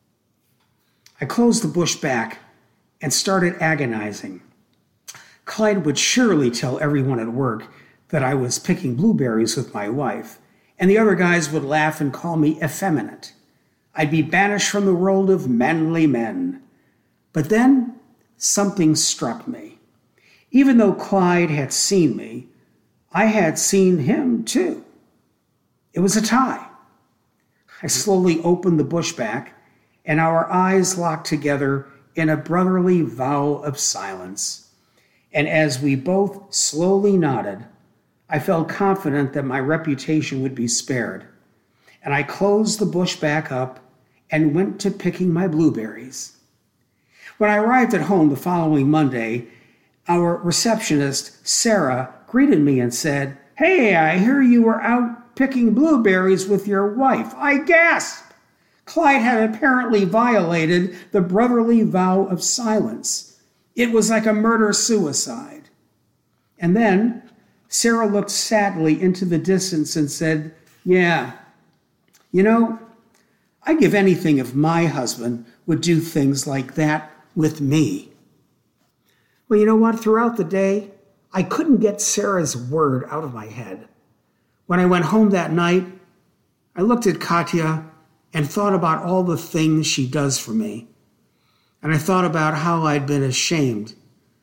I closed the bush back and started agonizing. Clyde would surely tell everyone at work that I was picking blueberries with my wife, and the other guys would laugh and call me effeminate. I'd be banished from the world of manly men. But then something struck me. Even though Clyde had seen me, I had seen him too. It was a tie. I slowly opened the bush back, and our eyes locked together in a brotherly vow of silence. And as we both slowly nodded, I felt confident that my reputation would be spared. And I closed the bush back up and went to picking my blueberries. When I arrived at home the following Monday, our receptionist, Sarah, greeted me and said, "Hey, I hear you were out picking blueberries with your wife." I gasped. Clyde had apparently violated the brotherly vow of silence. It was like a murder-suicide. And then Sarah looked sadly into the distance and said, "Yeah, you know, I'd give anything if my husband would do things like that with me." Well, you know what? Throughout the day, I couldn't get Sarah's word out of my head. When I went home that night, I looked at Katya and thought about all the things she does for me. And I thought about how I'd been ashamed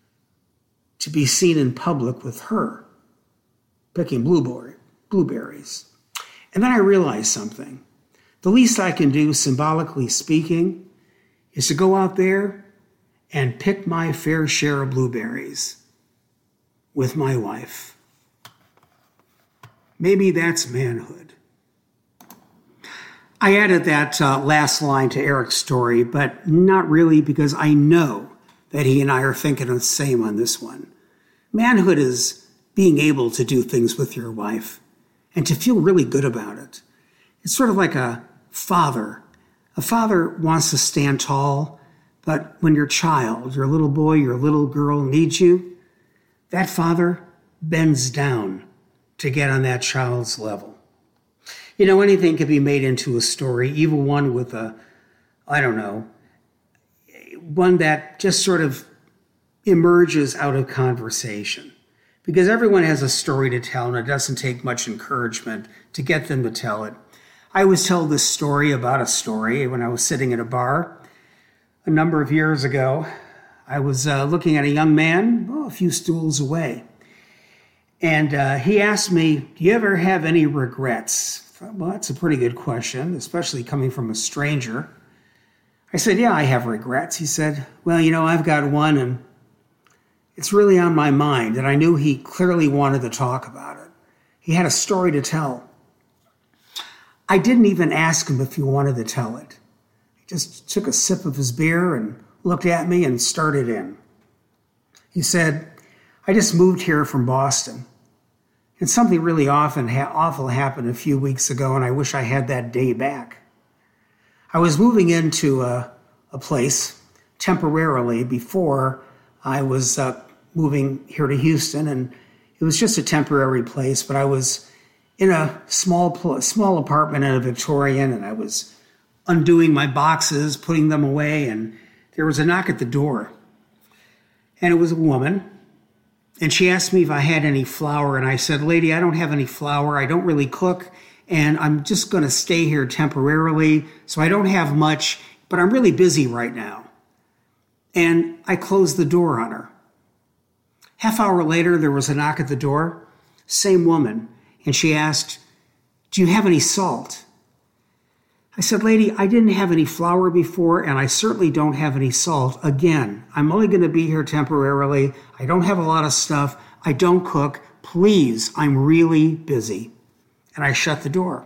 to be seen in public with her, picking blueberry, blueberries. And then I realized something. The least I can do, symbolically speaking, is to go out there and pick my fair share of blueberries with my wife. Maybe that's manhood. I added that uh, last line to Eric's story, but not really, because I know that he and I are thinking the same on this one. Manhood is being able to do things with your wife and to feel really good about it. It's sort of like a father. A father wants to stand tall, but when your child, your little boy, your little girl needs you, that father bends down to get on that child's level. You know, anything can be made into a story, even one with a, I don't know, one that just sort of emerges out of conversation. Because everyone has a story to tell, and it doesn't take much encouragement to get them to tell it. I was told this story about a story when I was sitting at a bar a number of years ago. I was uh, looking at a young man, oh, a few stools away. And uh, he asked me, do you ever have any regrets? Well, that's a pretty good question, especially coming from a stranger. I said, yeah, I have regrets. He said, well, you know, I've got one, and it's really on my mind. And I knew he clearly wanted to talk about it. He had a story to tell. I didn't even ask him if he wanted to tell it. He just took a sip of his beer and looked at me and started in. He said, I just moved here from Boston. And something really often ha- awful happened a few weeks ago, and I wish I had that day back. I was moving into a, a place temporarily before I was uh, moving here to Houston, and it was just a temporary place, but I was in a small pl- small apartment in a Victorian, and I was undoing my boxes, putting them away, and there was a knock at the door. And it was a woman. And she asked me if I had any flour, and I said, lady, I don't have any flour. I don't really cook, and I'm just going to stay here temporarily, so I don't have much, but I'm really busy right now. And I closed the door on her. Half hour later, there was a knock at the door, same woman, and she asked, do you have any salt? I said, lady, I didn't have any flour before, and I certainly don't have any salt. Again, I'm only going to be here temporarily. I don't have a lot of stuff. I don't cook. Please, I'm really busy. And I shut the door.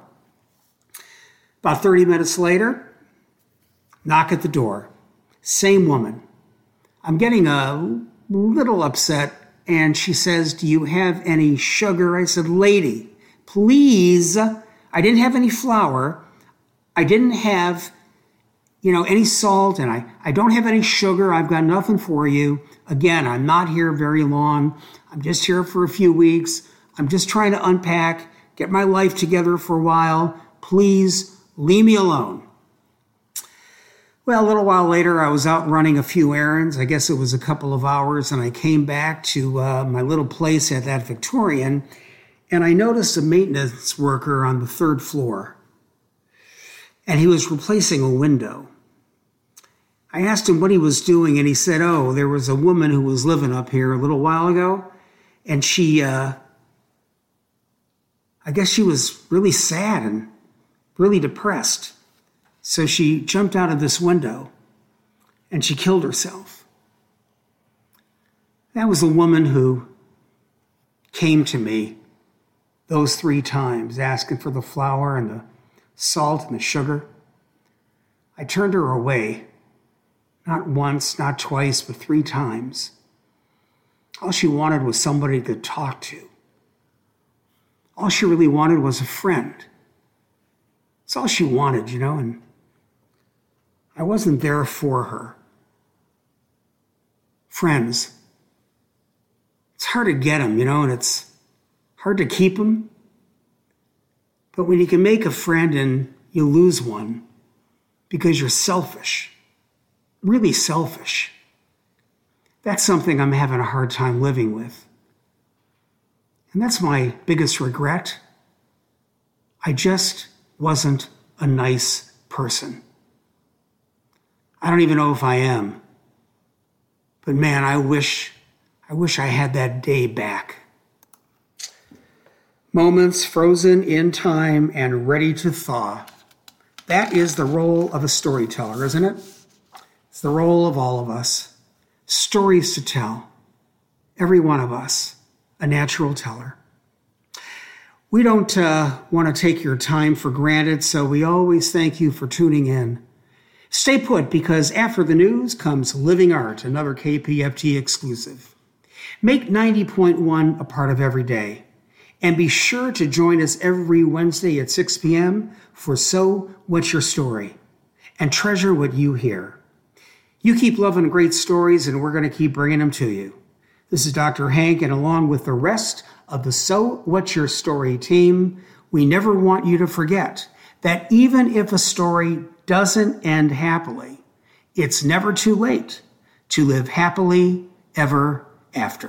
About thirty minutes later, knock at the door. Same woman. I'm getting a little upset, and she says, do you have any sugar? I said, lady, please. I didn't have any flour. I didn't have, you know, any salt, and I, I don't have any sugar. I've got nothing for you. Again, I'm not here very long. I'm just here for a few weeks. I'm just trying to unpack, get my life together for a while. Please leave me alone. Well, a little while later, I was out running a few errands. I guess it was a couple of hours, and I came back to uh, my little place at that Victorian, and I noticed a maintenance worker on the third floor. And he was replacing a window. I asked him what he was doing, and he said, oh, there was a woman who was living up here a little while ago, and she, uh, I guess she was really sad and really depressed. So she jumped out of this window, and she killed herself. That was the woman who came to me those three times, asking for the flour and the salt and the sugar. I turned her away, not once, not twice, but three times. All she wanted was somebody to talk to. All she really wanted was a friend. It's all she wanted, you know, and I wasn't there for her. Friends, it's hard to get them, you know, and it's hard to keep them. But when you can make a friend and you lose one because you're selfish, really selfish, that's something I'm having a hard time living with. And that's my biggest regret. I just wasn't a nice person. I don't even know if I am. But man, I wish, I wish I had that day back. Moments frozen in time and ready to thaw. That is the role of a storyteller, isn't it? It's the role of all of us. Stories to tell. Every one of us, a natural teller. We don't uh, want to take your time for granted, so we always thank you for tuning in. Stay put, because after the news comes Living Art, another K P F T exclusive. Make ninety point one a part of every day. And be sure to join us every Wednesday at six p.m. for So What's Your Story? And treasure what you hear. You keep loving great stories, and we're going to keep bringing them to you. This is Doctor Hank, and along with the rest of the So What's Your Story team, we never want you to forget that even if a story doesn't end happily, it's never too late to live happily ever after.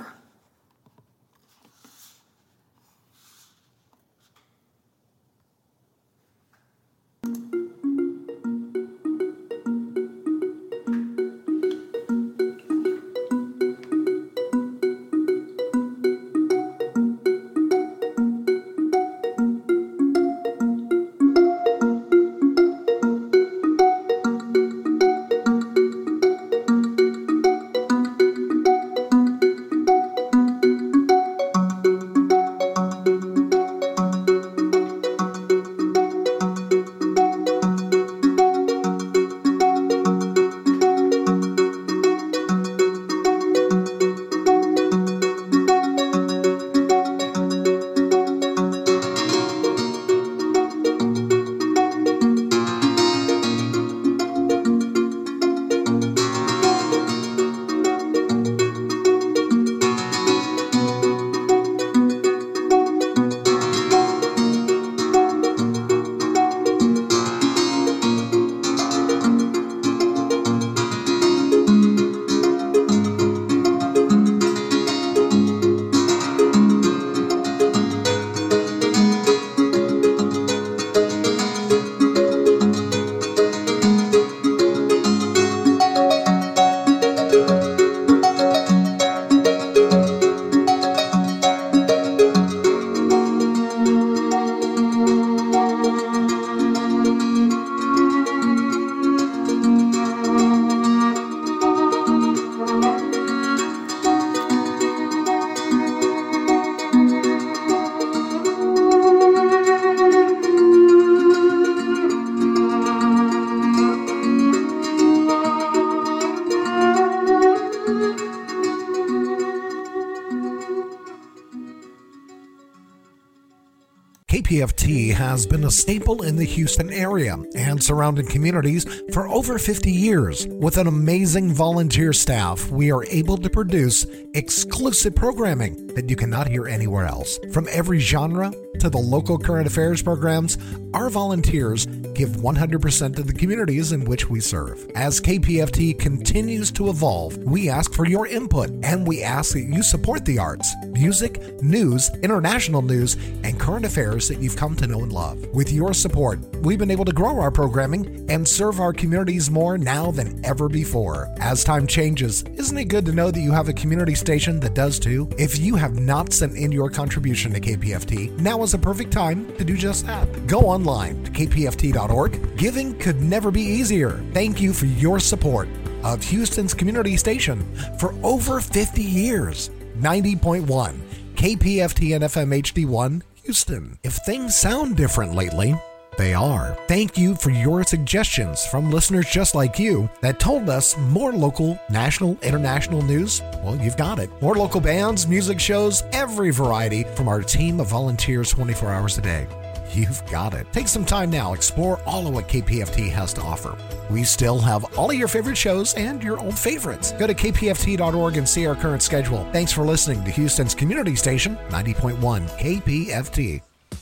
K P F T has been a staple in the Houston area and surrounding communities for over fifty years. With an amazing volunteer staff, we are able to produce exclusive programming that you cannot hear anywhere else. From every genre to the local current affairs programs, our volunteers give one hundred percent to the communities in which we serve. As K P F T continues to evolve, we ask for your input, and we ask that you support the arts, music, news, international news, and current affairs that you've come to know and love. With your support, we've been able to grow our programming and serve our communities more now than ever before. As time changes, isn't it good to know that you have a community station that does too? If you have not sent in your contribution to K P F T, now is a perfect time to do just that. Go online to k p f t dot org. Giving could never be easier. Thank you for your support of Houston's community station for over fifty years. ninety point one K P F T and F M H D one, Houston. If things sound different lately, they are. Thank you for your suggestions from listeners just like you that told us more local, national, international news. Well, you've got it. More local bands, music shows, every variety from our team of volunteers twenty-four hours a day. You've got it. Take some time now. Explore all of what K P F T has to offer. We still have all of your favorite shows and your old favorites. Go to k p f t dot org and see our current schedule. Thanks for listening to Houston's community station, ninety point one K P F T.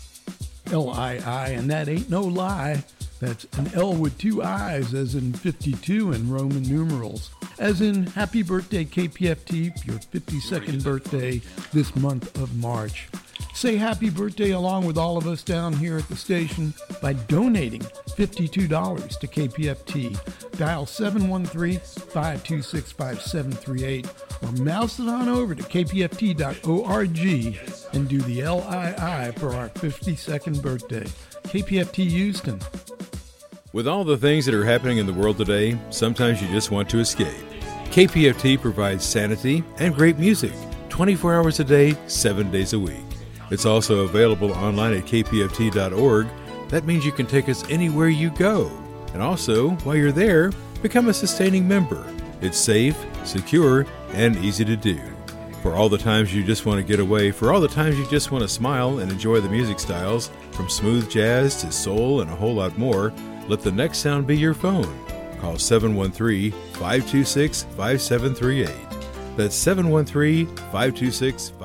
L I I, and that ain't no lie. That's an L with two I's, as in fifty-two in Roman numerals. As in, happy birthday, K P F T, your fifty-second birthday this month of March. Say happy birthday along with all of us down here at the station by donating fifty-two dollars to K P F T. Dial seven one three, five two six, five seven three eight or mouse it on over to k p f t dot org and do the L I I for our fifty-second birthday. K P F T Houston. With all the things that are happening in the world today, sometimes you just want to escape. K P F T provides sanity and great music twenty-four hours a day, seven days a week. It's also available online at k p f t dot org. That means you can take us anywhere you go. And also, while you're there, become a sustaining member. It's safe, secure, and easy to do. For all the times you just want to get away, for all the times you just want to smile and enjoy the music styles, from smooth jazz to soul and a whole lot more, let the next sound be your phone. Call seven one three, five two six, five seven three eight. That's seven one three, five two six, five seven three eight.